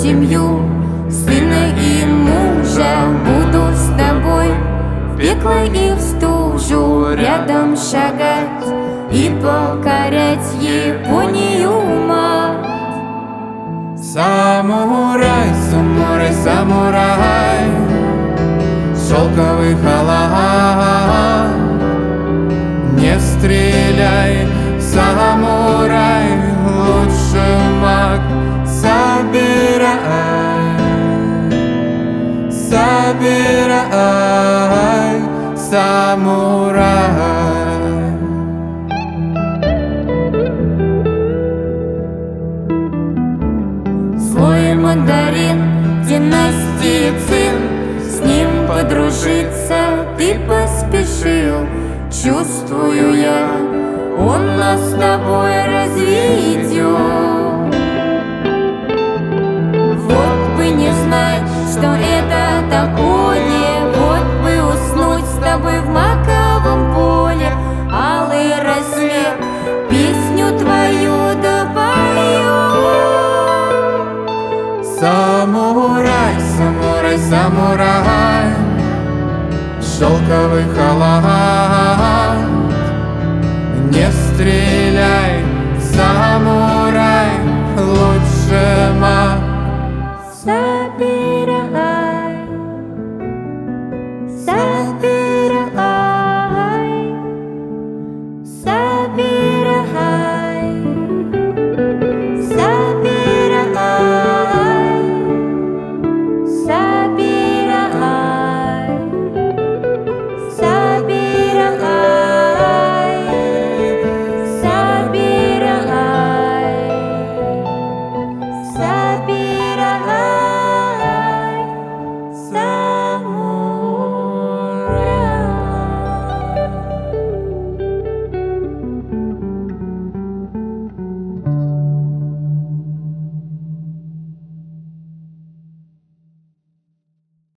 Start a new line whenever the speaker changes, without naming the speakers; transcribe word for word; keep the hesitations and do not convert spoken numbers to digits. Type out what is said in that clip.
семью, сына и мужа. Буду с тобой в пекло и в стужу рядом шагать и покорять Японию, мать.
Самурай, самурай, самурай, шелковый халат. Не стреляй, самурай, лучше маг. Собирай, собирай, самурай.
Злой мандарин, династии Цин, с ним подружиться ты поспешил. Чувствую я, он нас с тобой разведет. Вот бы не знать, что это такое, вот бы уснуть с тобой в маковом поле. Алый рассвет, песню твою допоет.
Самурай, самурай, самурай, шелковый халат. Не стреляй, самурай, лучше маг.
Собирай.